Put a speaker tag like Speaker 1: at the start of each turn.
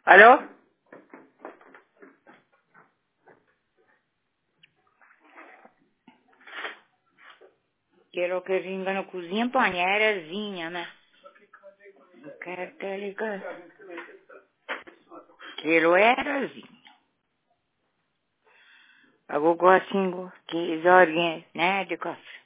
Speaker 1: Alô? Quero que venga na cozinha banheirazinha, né? Não quero que liga. Quero erazinha. Agora assim, que horinhas, né, de café.